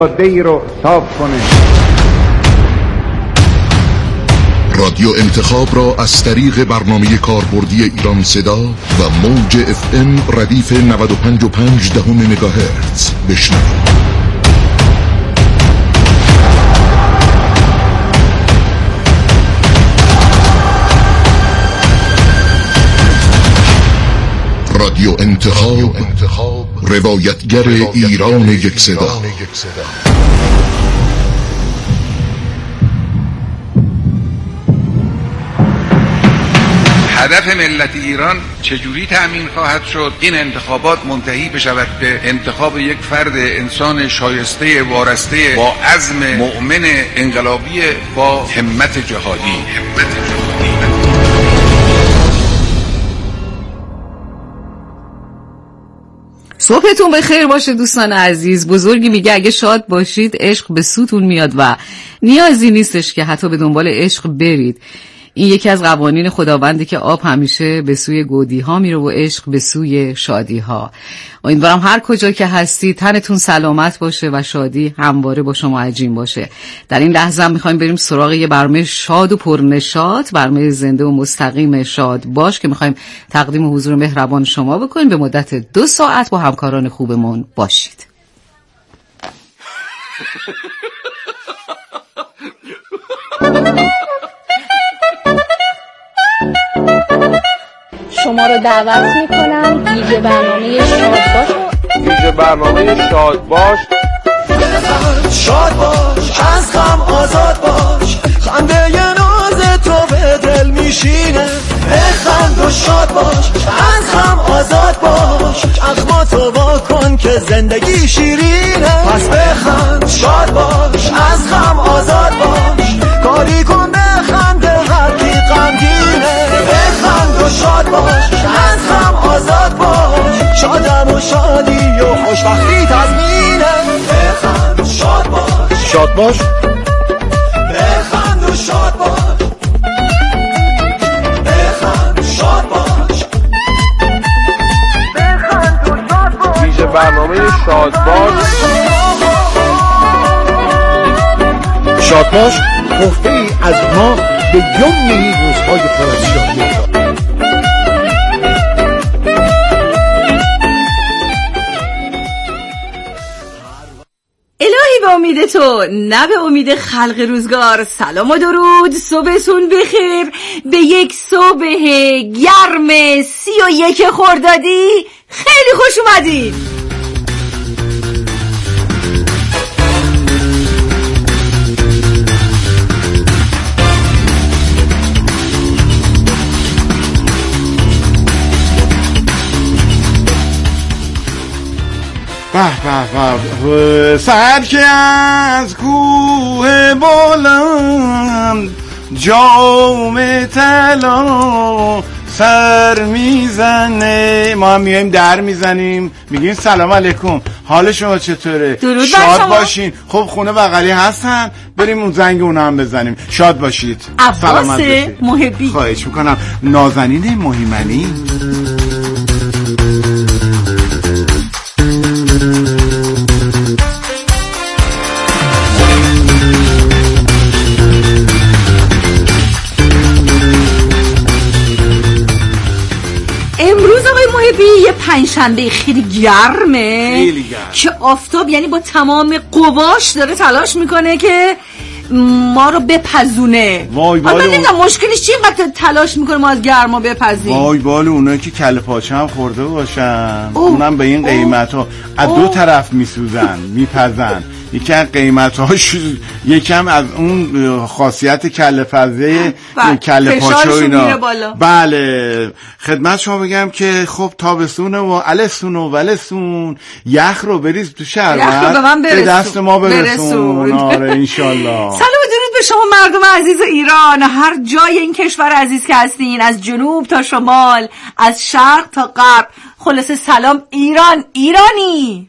دی رو صاف کنه. رادیو انتخاب را از طریق برنامه کاربردی ایران صدا و موج FM ردیف 95.5 مگاهرتز بشنوید. رادیو انتخاب روایتگر ایران یک صدا. هدف ملت ایران چجوری تأمین خواهد شد این انتخابات منتهی بشود به انتخاب یک فرد انسان شایسته وارسته با عزم مؤمن انقلابی با همت جهادی. صبحتون بخیر باشه دوستان عزیز. بزرگی میگه اگه شاد باشید عشق به سوتون میاد و نیازی نیستش که حتی به دنبال عشق برید. این یکی از قوانین خداونده که آب همیشه به سوی گودی ها میره و عشق به سوی شادی ها. امیدوارم هر کجا که هستی تنتون سلامت باشه و شادی همواره با شما عجین باشه. در این لحظه هم میخوایم بریم سراغ یه برنامه شاد و پرنشاط، برنامه زنده و مستقیم شاد باش که میخوایم تقدیم حضور مهربان شما بکنیم. به مدت 2 ساعت با همکاران خوبمون باشید. شما رو دعوت میکنم ویژه برنامه شاد باش. شاد باش از غم آزاد باش، خنده ی ناز تو به دل میشینه. بخند و شاد باش از غم آزاد باش، چشماتو وا کن که زندگی شیرینه. پس بخند شاد باش از غم آزاد باش، کاری کن بخند هر کی غمگینه. بخند و شاد باش از غم آزاد باش، شادم و شادی و خوشبختی تضمینه. بخند شاد باش، شاد باش، بخند و شاد باش، بخند شاد باش، بخند و شاد باش. ویژه برنامه شاد باش. شاد باش تحفه‌ای از ما به یوم این روزهای پرشادی. الهی به امید تو نه به امید خلق روزگار. سلام و درود، صبحتون بخیر به یک صبح گرم 31 خردادی. خیلی خوش اومدید. به به به سر که از کوه بلند جام طلا سر میزنه، ما هم میایم در میزنیم میگیم سلام علیکم، حال شما چطوره؟ شاد باشین. خب خونه بغلی هستن، بریم اون زنگ اونا هم بزنیم. شاد باشید. عباس محبی. خواهش میکنم. نازنین مهیمنی. یه پنجشنبه خیلی گرمه، خیلی گرم که آفتاب یعنی با تمام قواش داره تلاش میکنه که ما رو بپزونه. وای من نمیدونم مشکلش چیه اینقدر تلاش میکنه ما از گرما بپزیم. وای بال اونایی که کله پاچه هم خورده باشن اونم به این قیمت ها از دو طرف میسوزن میپزن. یکی از قیمت‌هاش یکم از اون خاصیت کله پزه کله پاچه و اینا. بله خدمت شما بگم که خب تابستونه و الستون و ولستون، یخ رو بریز تو شربت به دست ما برسون. آره انشالله. سلام و درود به شما مردم عزیز ایران، هر جای این کشور عزیز که هستین، از جنوب تا شمال، از شرق تا غرب. خلاصه سلام ایران، ایرانی.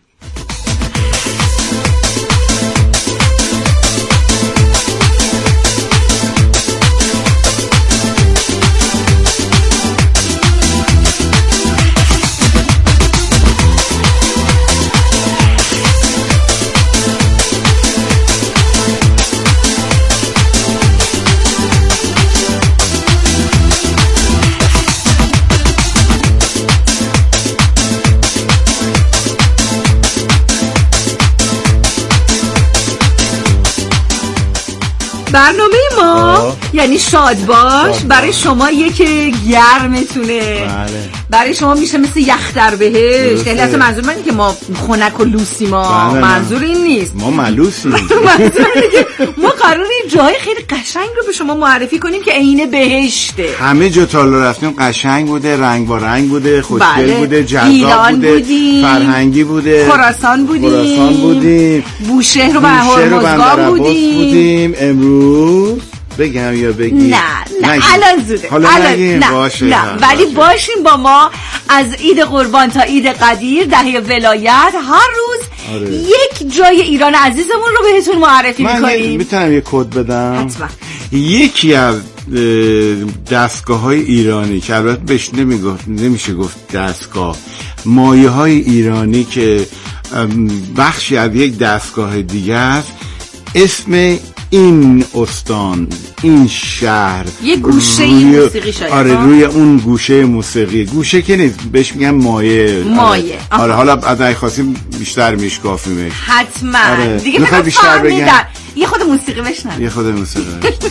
برنامه ما یعنی شاد باش برای شما یک گرمتونه. بله. برای شما میشه مثل یخ در بهشت. یعنی اصلا منظور من که ما خنک و لوسی ما، بله. منظور این نیست. ما ملوسیم. منظور اینه که ما قراره جای خیلی قشنگ رو به شما معرفی کنیم که عین بهشته. همه جا تا رفتیم قشنگ بوده، رنگ با رنگ بوده، خوشگل بله. بوده، جذاب ایران بوده، بودیم. فرهنگی بوده، خراسان بودیم. بوشهر و هرمزگان بودیم. امروز بگم یا بگی؟ نه الان زوده. حالا نگیم باشه. نه ولی باشیم با ما از عید قربان تا عید قدیر، دهه ولایت، هر روز آره. یک جای ایران عزیزمون رو بهتون معرفی میکنیم. من میتونم یه کد بدم؟ حتما. یکی از دستگاه‌های ایرانی که البته بهش نمیشه گفت دستگاه، مایه‌های ایرانی که بخشی از یک دستگاه دیگه است، اسم این استان، این شهر، یه گوشه موسیقی شاید. آره روی اون گوشه موسیقی، گوشه که نیست، بهش میگن مایه. آره حالا اگه خواستیم بیشتر میشکافیمش. حتما. آره. دیگه میخوای بیشتر بگم؟ یه خود موسیقی بشنویم. یه خود موسیقی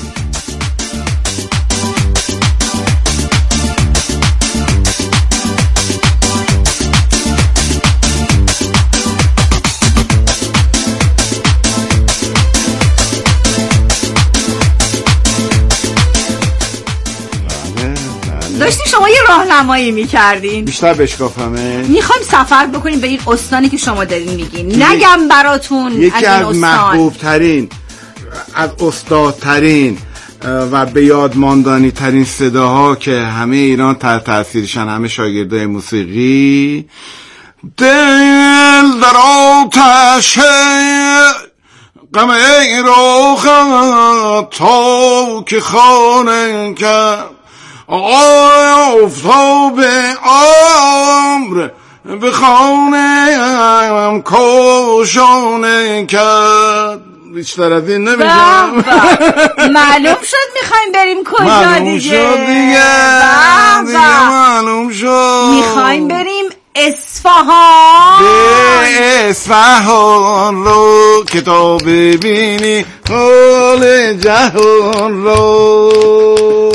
داشتین شما یه راهنمایی میکردین. بیشتر بشکافمه. میخوایم سفر بکنیم به این استانی که شما دارین میگین. نگم براتون یکی از محبوب ترین، از استادترین و به یاد ماندنی ترین صداها که همه ایران تحت تاثیرشن، همه شاگردای موسیقی. دل در آتش غم ای روخت تا که خانه کرد، افتاب عمر به خانه کشانه کرد. بیشتر از این نمیگم. معلوم شد میخوایم بریم کجا دیگه. معلوم شد دیگه معلوم شد میخوایم بریم اصفهان. اصفهان رو که تا ببینی حال جهان رو.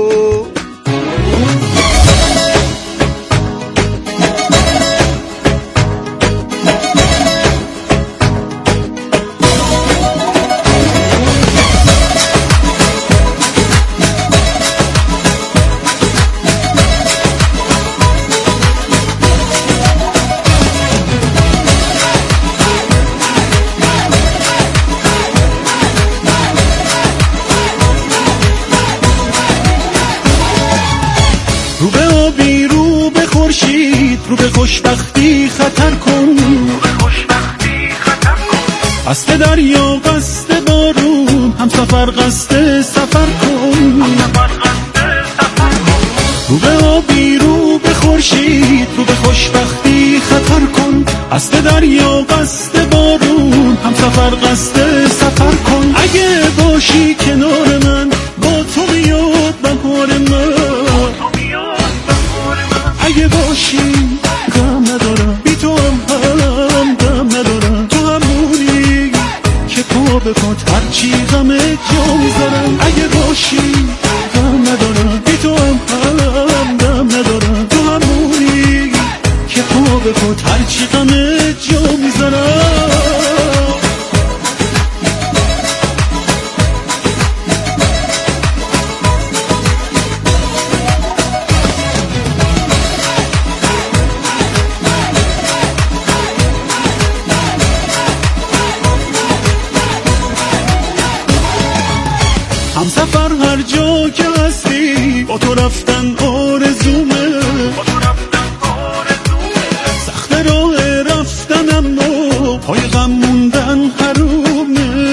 رو به خوشبختی خطر کن، قصد دریا قصد بارون، هم سفر قصد سفر کن. رو به آبی رو به خورشید، رو به خوشبختی خطر کن، قصد دریا قصد بارون، هم سفر قصد سفر کن. اگه باشی کنار من، با تو میاد بهار من. اگه باشی غم ندارم، بی تو هم غم ندارم. تو همونی که پا به پات هرچی غم جا میذارم. اگه باشی غم ندارم، بی تو هم غم ندارم. تو همونی که پا به پات هرچی غم جا میذارم. همسفر هر جا که هستی، با تو رفتن آرزومه. سخت راه رفتن اما پای غم موندن حرومه.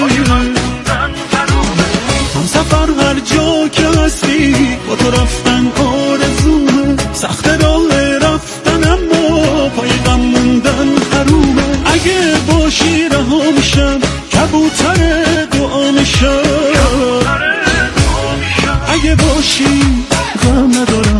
همسفر هر جا که هستی، با تو رفتن آرزومه. سخت راه رفتن اما پای غم موندن حرومه. اگه باشی رها میشم، کبوتر دعا میشم. اگه باشی غم ندارم،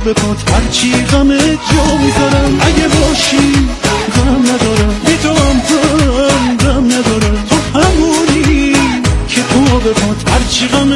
بکن هرچی غم جا میذارم اگه باشی غم ندارم بی تو هم غم ندارم تو همونی که تو بکن هرچی غم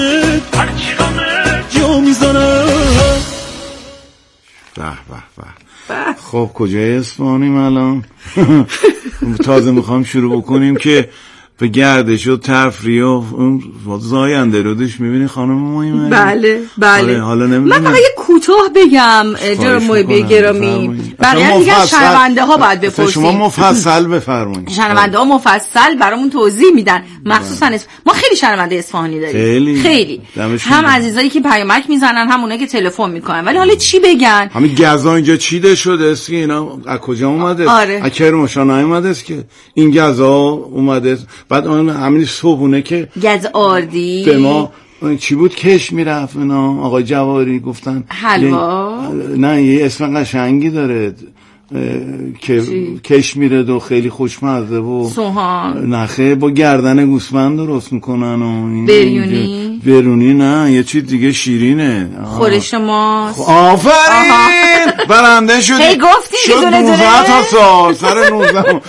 جا میذارم. به به به. خب کجای اصفهانیم الان؟ تازه میخوام شروع بکنیم که به گردش و تفریح و زاینده رودش میبینی خانم مهمه. بله بله. حالا نمیدونم من فقط یه کوتاه بگم جناب محبی گرامی، بقیه دیگه شنونده ها باید بپرسید. شما مفصل بفرمایید. شنونده ها مفصل برامون توضیح میدن، مخصوصا ما خیلی شنونده اصفهانی داریم، خیلی هم عزیزایی که پیامک میزنن هم اونایی که تلفن میکنن. ولی حالا چی بگن؟ همین گزا اینجا چیده شده است که اینا از کجا اومده؟ آره. از کرمانشاه اومده است که این گزا اومده. بعد اون همین صبحونه که گز آردی به ما چی بود کش میرفت اینا آقای جواری گفتن حلوا. نه یه اسم قشنگی داره که کش میره و خیلی خوشمزه و سوهان نخه با گردن گوسفند درست میکنن و برونی نه یه چیز دیگه شیرینه خورش ماست. آفرین برنده شدی. هی گفتی شد 19 تا سال سر 19.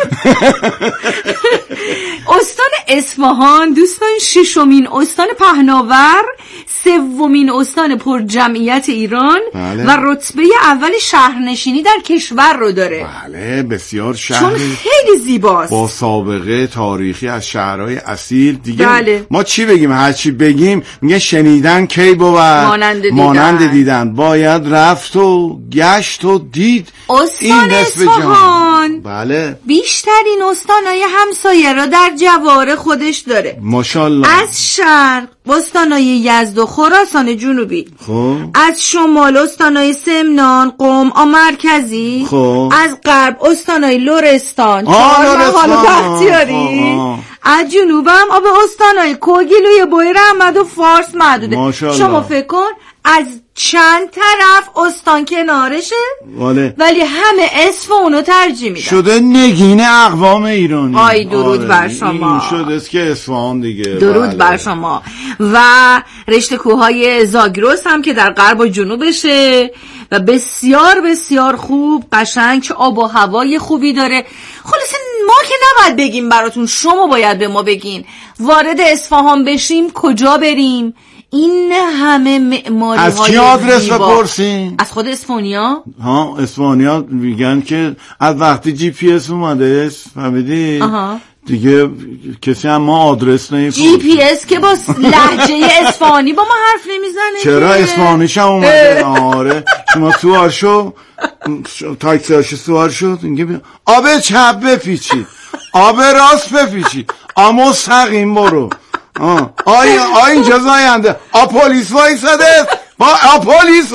استان اصفهان دوستان ششمین استان پهناور، سومین استان پر جمعیت ایران بله. و رتبه اول شهرنشینی در کشور رو داره. بله بسیار شهر چون خیلی زیباست با سابقه تاریخی از شهرهای اصیل دیگه. بله. ما چی بگیم هرچی بگیم میگه شنیدن کی بود مانند دیدن باید رفت و گشت و دید. استان اصفهان بله بیشترین استانهای همسایه را در جوار خودش داره ماشاءالله. از شرق استانهای یزد و خراسان جنوبی، خب از شمال استانهای سمنان، قم مرکزی، خب از غرب استانهای لرستان، چهارمحال و بختیاری، از جنوب هم آب استانهای کوگیلوی بویر احمد و فارس محدوده. شما فکر کن از چند طرف استان کنارشه ولی همه اسم اونو ترجیح میدن. شده نگین اقوام ایرانی. آی درود بر شما. این شده است که اصفهان دیگه. درود بر شما. و رشته کوههای زاگرس هم که در غرب و جنوبشه و بسیار بسیار خوب قشنگ، چه آب و هوای خوبی داره. خلاصه ما که نباید بگیم براتون، شما باید به ما بگین وارد اصفهان بشیم کجا بریم. این همه معماری های از کی آدرس بپرسیم؟ از خود اصفهانیا. ها اصفهانیا میگن که از وقتی جی پی اس اومده فهمیدی دیگه کسی هم ما آدرس نمی‌پرسه. جی پی اس که با لهجه اصفهانی با ما حرف نمیزنه. چرا اصفهانیش هم اومده. آره شما سوار شو تاکسی هاش سوار شد اینگه آب چپ بپیچی آب راست بپیچی مستقیم برو. اینجا زاینده پلیس وایساده با پلیس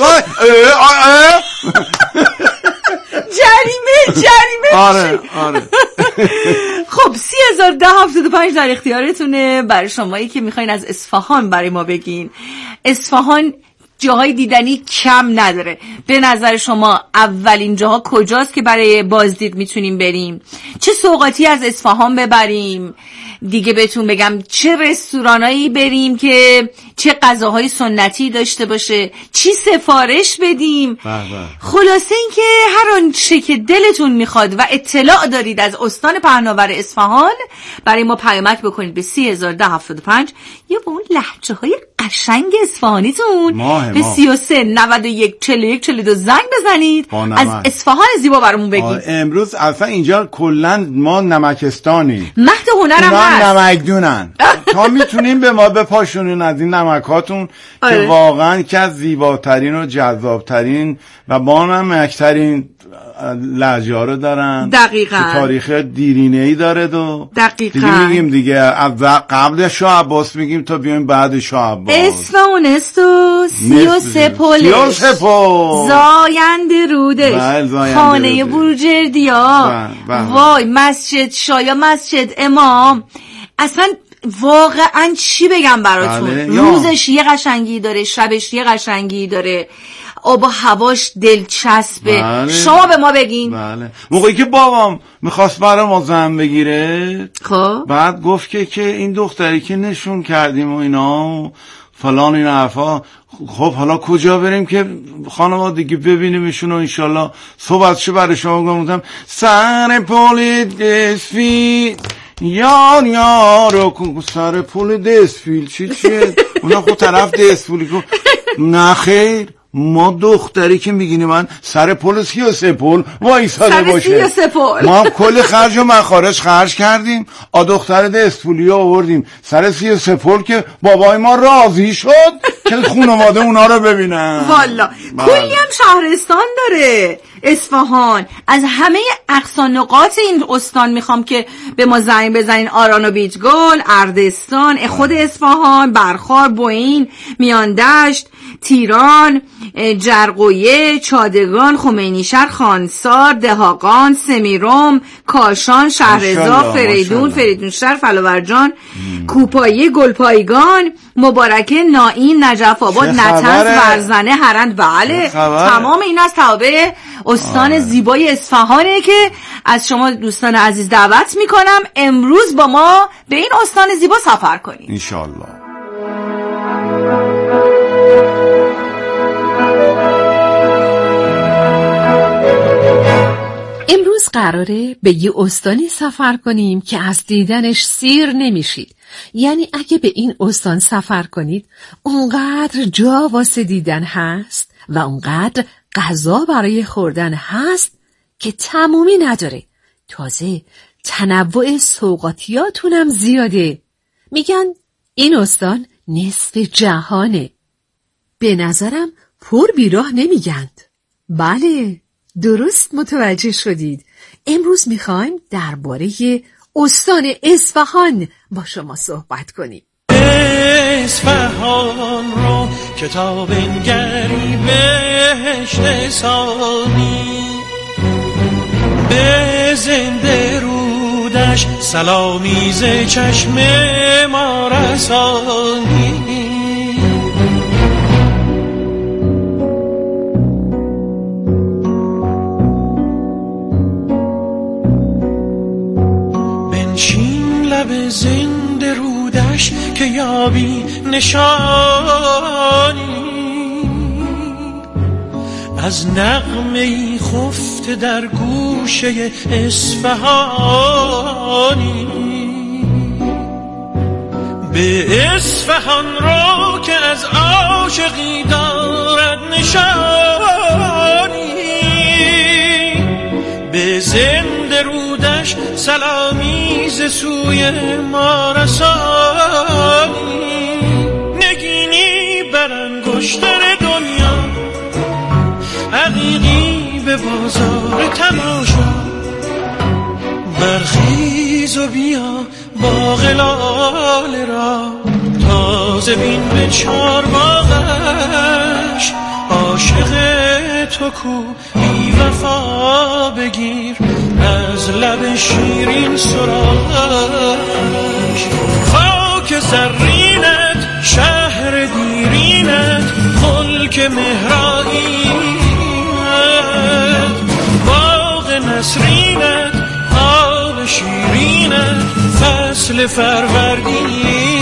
جریمه آره خب 30,010.75 در اختیارتونه برای شمایی که میخواین از اصفهان برای ما بگین. اصفهان جاهای دیدنی کم نداره. به نظر شما اولین جاها کجاست که برای بازدید میتونیم بریم؟ چه سوغاتی از اصفهان ببریم؟ دیگه بهتون بگم چه رستورانایی بریم که چه غذاهای سنتی داشته باشه، چی سفارش بدیم. خلاصه این که هر آنچه که دلتون میخواد و اطلاع دارید از استان پهناور اصفهان برای ما پیامک بکنید به 30,010.75 یا به اون لهجه های قشنگ اصفهانیتون به 33 91 41 42 زنگ بزنید از اصفهان زیبا برامون بگید. امروز اصلا اینجا کلا ما نمکستانی، مهد هنرم هست، نمکدونن. تا میتونیم به ما بپاشونین از این نمکاتون که واقعا که از زیباترین و جذابترین و با نمکترین لهجه ها رو دارن. دقیقاً. تاریخ دیرینه‌ای داره دقیقاً. دیگه میگیم دیگه از قبل شاه عباس میگیم تا بیایم بعد شاه عباس. اصفهان استو 33 پولش زاینده رودش خانه بورجردیا وای مسجد شایا مسجد امام. اصلا واقعا چی بگم براتون. روزش یه قشنگی داره، شبش یه قشنگی داره، آب و هواش دلچسبه. شما به ما بگین. موقعی که بابام میخواست برای ما زن بگیره خب بعد گفت که این دختری که نشون کردیم و اینا فلان این حرفا. خب حالا کجا بریم که خانم دیگه ببینیمشون و انشالله صحبتشو برای شما گفتم. سر پل دسفیل یار سر پل دسفیل چیه؟ اونا خود طرف دسفیلی کن. نه خیر، ما دختری که میگینی من سر پل 33 پل وایساده باشه، ما کل خرج و مخارج خرج کردیم، دختر دستپولی آوردیم سر 33 پل که بابای ما راضی شد که خانواده اونا رو ببینن. والا کلی هم شهرستان داره اصفهان. از همه اقصا نقاط این استان میخوام که به ما زنگ بزنین. آران و بیجگل، اردستان، خود اصفهان، برخار، بوئین، میاندشت، تیران، جرقویه، چادگان، خمینیشهر، خانسار، دهاقان، سمیرم، کاشان، شهرزا، فریدونشهر، فلاورجان، کوپایی، گلپایگان، مبارکه، نائین، نجف آباد، نطنز، برزنه، هرند. بله تمام این از توابع استان زیبای اصفهانه که از شما دوستان عزیز دعوت میکنم امروز با ما به این استان زیبا سفر کنید انشالله. امروز قراره به یه استانی سفر کنیم که از دیدنش سیر نمیشید. یعنی اگه به این استان سفر کنید اونقدر جا واسه دیدن هست و اونقدر غذا برای خوردن هست که تمومی نداره. تازه تنوع سوغاتیاتونم زیاده. میگن این استان نصف جهانه. به نظرم پر بیراه نمیگند. بله درست متوجه شدید. امروز میخوایم درباره استان اصفهان با شما صحبت کنیم. اصفهان رو کتاب انگری بهشت ثانی، به زنده رودش سلامی ز چشم ما رسانی. بنشین لب زنده رودش که یابی نشانی از نغمه‌ای خفته در گوشه اصفهانی. به اصفهان رو که از عاشقی دارد نشانی، به زنده رودش سلامی ز سوی ما رسانی. نگینی بر انگشتر دنیا عقیقی به بازار تماشا، برخیز و بیا باغ لاله را تازه بین به چار باغش. عاشق تو کو بی وفا بگیر از لب شیرین سراغش. خاک زرینت شهر دیرینت ملک مهرائیت، باغ نسرینت آب شیرینت فصل فروردینت.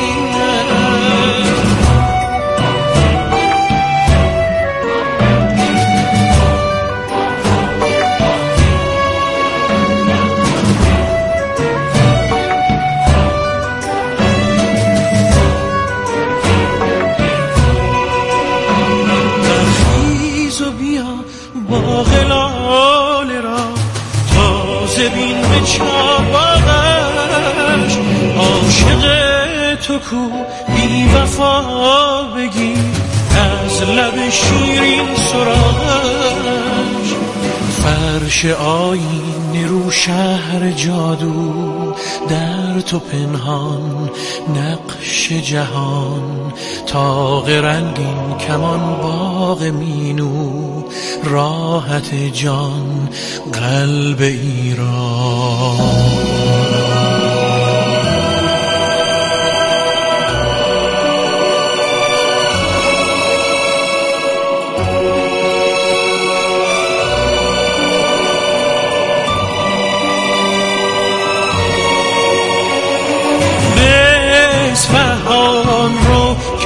باغ لاله را تازه بین به چار باغش. عاشق تو کو بی وفا بگیر از لب شیرین سراغش. فرش آیینه رو شهر جادو در تو پنهان نقش جهان. طاق رنگین کمان باغ مینو راحت جان قلب ایران.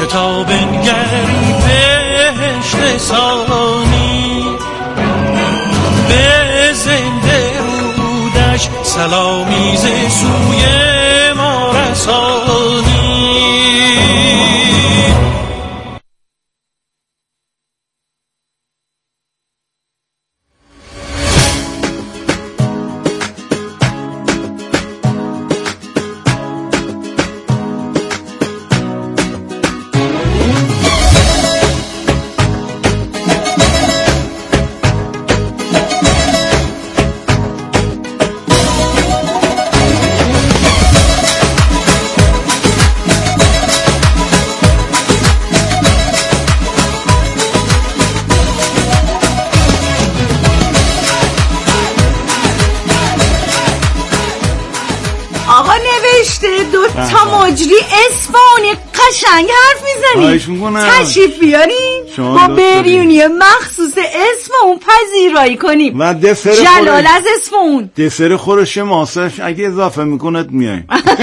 تا بنگری بهشت ثانی، به زنده رودش سلامی ز سوی ما رسانی. مجری اصفهانی قشنگ حرف میزنی، تشریف بیارین ما بریونی مخصوص اصفهان پذیرایی کنیم و جلال از اصفهان. دسر خورش ماسش اگه اضافه میکند میایم.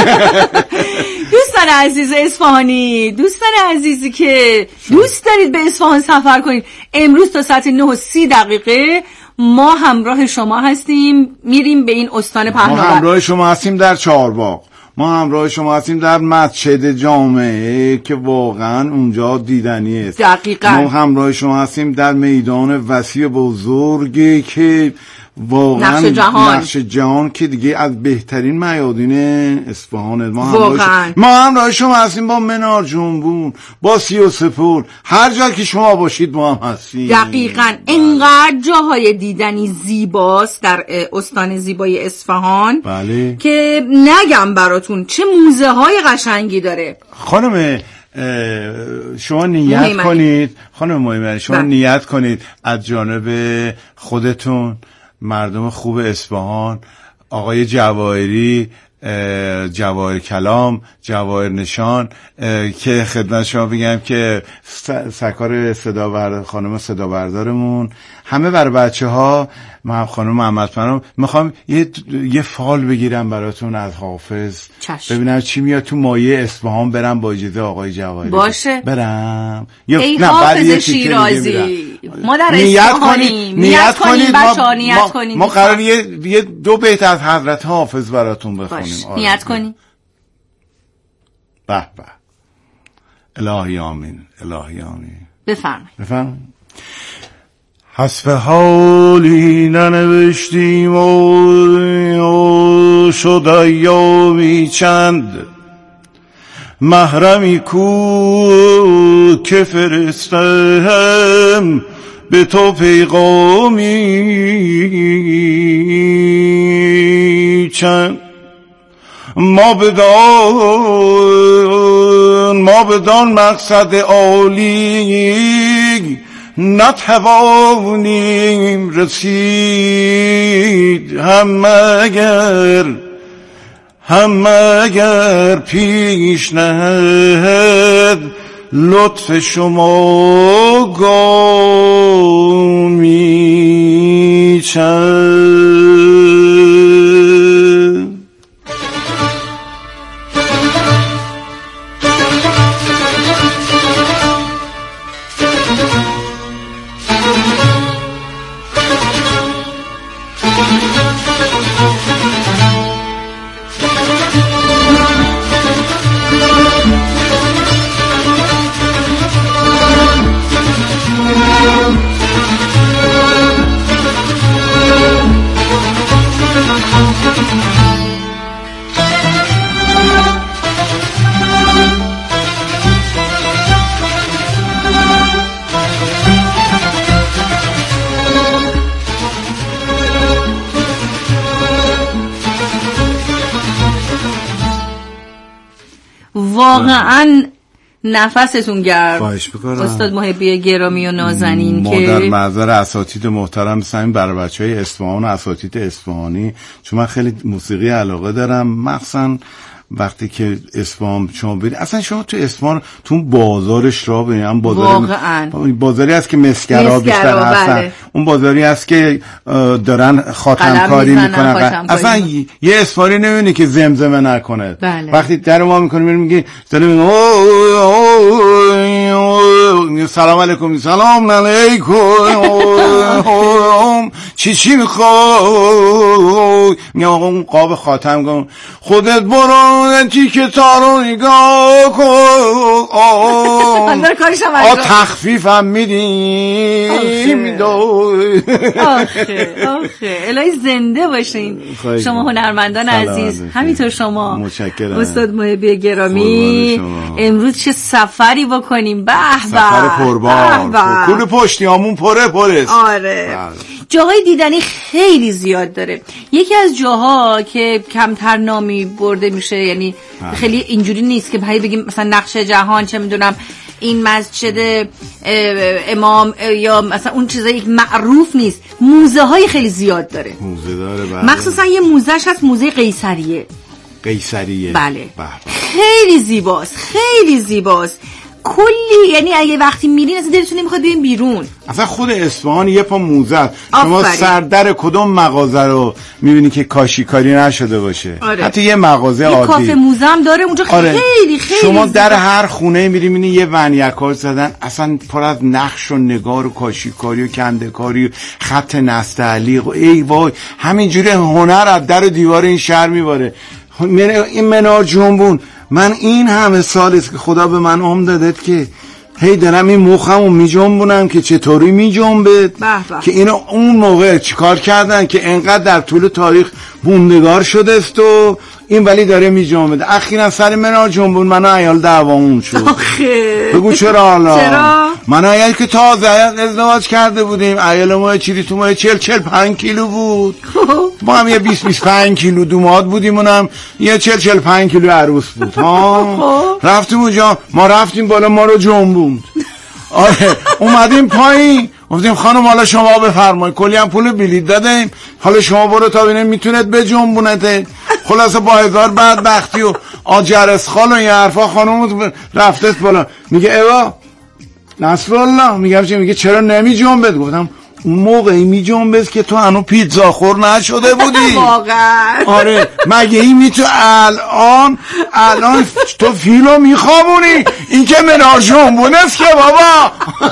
دوستان عزیز اصفهانی، دوستان عزیزی که دوست دارید به اصفهان سفر کنید، امروز تا ساعت 9:30 ما همراه شما هستیم، میریم به این استان پهناور. ما همراه شما هستیم در چهارباغ، ما همراه شما هستیم در مسجد جامعه که واقعا اونجا دیدنی است. دقیقاً. ما همراه شما هستیم در میدان وسیع بزرگی که واقعا نقش جهان که دیگه از بهترین میادین اصفهان. ما همراه شما هستیم با منار جنبون، با سیاسپور، هر جا که شما باشید ما هم هستیم. دقیقاً. اینقدر جاهای دیدنی زیباست در استان زیبای اصفهان. بله. که نگم براتون چه موزه های قشنگی داره. خانم شما نیت کنید، خانم مهمانی شما نیت کنید از جانب خودتون، مردم خوب اصفهان، آقای جواهری، جواهر کلام، جواهر نشان، که خدمت شما بگم که سرکار خانم صدا بردارمون، همه برای بچه ها، خانم محمد فرام، میخوام یه فال بگیرم براتون از حافظ. ببینم چی میاد تو مایه اصفهان. برم با اجازه آقای جواهری باشه برم. ای حافظ شیرازی، ما در اصفهانیم. نیت کنید بچه‌ها، نیت کنید. ما قرار یه دو بیت از حضرت حافظ براتون بخونیم. نیت کنید. به به. الهی آمین، الهی آمین. بفرمایید. حسب حالی ننوشتیم و شد ایامی چند، محرمی کو که فرستم به تو پیغامی چند. ما بدان مقصد عالی نتوانیم رسید، هم اگر پیش نهد لطف شما گامی چند. واقعا نفستون گرم استاد محبی گرامی و نازنین. ما در محضر اساتید محترم سعیم برای بچهای اصفهان و اساتید اصفهانی، چون من خیلی موسیقی علاقه دارم، مخصوصا وقتی که اصفهان شما برید، اصلا شما تو اصفهان تو اون بازارش را برید، هم بازاری هست که مسگرا بیشتر هستن، بله. اون بازاری هست که دارن خاتم کاری میکنن، اصلا یه اصفهانی نمیبینی که زمزمه نکنه، بله. وقتی در ما میکنه میگه سلام علیکم، سلام علیکم، چی میخوای؟ میگه آقا اون قاب خاتم کن، خودت برو چی که تارو نگاه کن، تخفیفم میدیم. آخه الهی زنده باشین شما هنرمندان عزیز، همینطور شما استاد محبی گرامی. امروز چه سفری بکنیم، به سفر پربار، کل پشتیامون پره. آره جاهای دیدنی خیلی زیاد داره. یکی از جاها که کمتر نامی برده میشه، یعنی خیلی اینجوری نیست که بهایی بگیم مثلا نقشه جهان، چه میدونم این مسجد امام یا مثلا اون چیزایی معروف نیست، موزه های خیلی زیاد داره. موزه داره مخصوصا یه موزهش هست موزه قیصریه. بله خیلی زیباست کلی، یعنی اگه وقتی میرین اصلا دلتون نمیخواد بیاین بیرون. اصلا خود اصفهان یه پا موزه، شما سردر کدوم مغازه رو میبینی که کاشیکاری نشده باشه؟ آره. حتی یه مغازه یه عادی، کافه موزه هم داره اونجا. آره. خیلی شما در هر خونه میبینی یه ونیکار زدن، اصلا پر از نقش و نگار و کاشیکاری و کنده‌کاری و خط نستعلیق و ای وای، همینجوری هنر از در و دیوار این شهر میباره. این منار جنبون، من این همه سال است که خدا به من عمر دادت که هی دارم این مخمو میجنبونم که چطوری میجنبه، که اینو اون موقع چیکار کردن که انقدر در طول تاریخ موندگار شده است و این ولی داره میجنبه. اخیراً سر منار جنبون من و عیال دعوامون شد. بگو چرا حالا؟ من و عیال که تازه ازدواج کرده بودیم، عیال ما چیزی تو ما 40-45 کیلو بود، ما هم یه 20-25 کیلو دوماد بودیم، اونم یه 40-45 کیلو عروس بود. رفتیم اونجا، ما رفتیم بالا، ما رو جنبوند. آره اومدیم پایین، گفتیم خانم حالا شما بفرمایید، کلی هم پول بلیط دادیم، حالا شما برو تا ببینیم میتونید بجنبونته. خلاصه با هزار بدبختی و آجرس خال و یه حرفا خانم رفته بالا، میگه ایوا نصر الله، میگه چرا نمی جنبت؟ گفتم اون موقعی می جنبت که تو هنو پیتزا خور نشده بودی. واقعا آره مگه این تو الان تو فیلو میخوابونی؟ این که منار جنبونه است که بابا.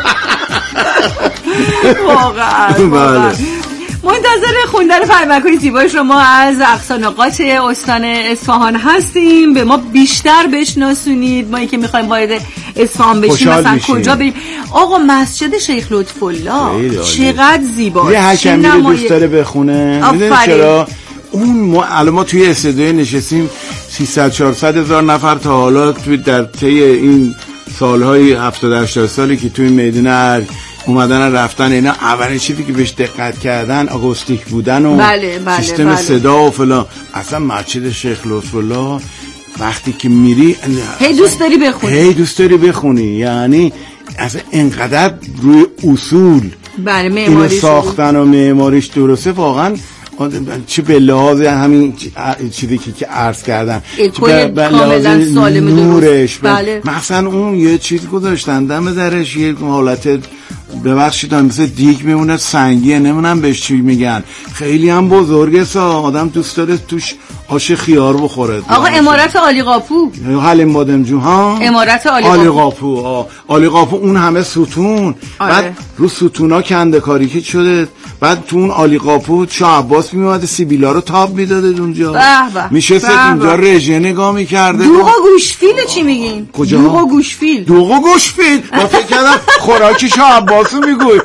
واقعا منتظر خوندن فرمک‌های زیبای شما از اقصانقاط استان اصفهان هستیم. به ما بیشتر بشناسونید، ما که میخوایم وارد اصفهان بشیم، مثلا کجا بریم. آقا مسجد شیخ لطف الله چقدر زیباست. یه حکمی رو دوست داره بخونه، میدونی چرا؟ الان ما توی استودیو نشستیم 300-400 هزار نفر تا حالا در طی این سالهای 70-80 سالی که توی میدون ارگ اومدن رفتن، اینا اولین چیزی که بهش دقت کردن آگوستیک بودن و سیستم صدا و فلان. اصلا مسجد شیخ لطف الله وقتی که میری هی دوست داری بخونی، یعنی اصلا انقدر روی اصول اینو ساختن و معماریش درسته. واقعا چه به لحاظ همین چیزی که عرض کردم، به لحاظ نورش، مثلا اون یه چیز گذاشتن دم درش، یه حالت ببخشید مثل دیگ میمونه، سنگیه، نمونم بهش چی میگن، خیلی هم بزرگه آدم دوست داره توش آش خیار بخوره. آقا امارت عالی قاپو، حلیم بادمجون ها، امارت عالی قاپو، عالی قاپو اون همه ستون. بعد رو ستونا کنده کاری که شده، بعد تو اون عالی قاپو شاه عباس میومده سیبیلا رو تاب میداده اونجا، میشست اینجا رژه نگاه میکرده. دوغ و گوشفیل چی میگین؟ کجا؟ دوغ و گوشفیل ما فکر کردم خوراکی شاه عباسو میگوی.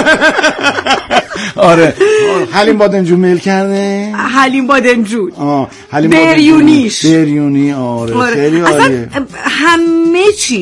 آره حلیم بادمجون میل کرده، حلیم بادمجون بریونی. آره خیلی عالیه. همه چی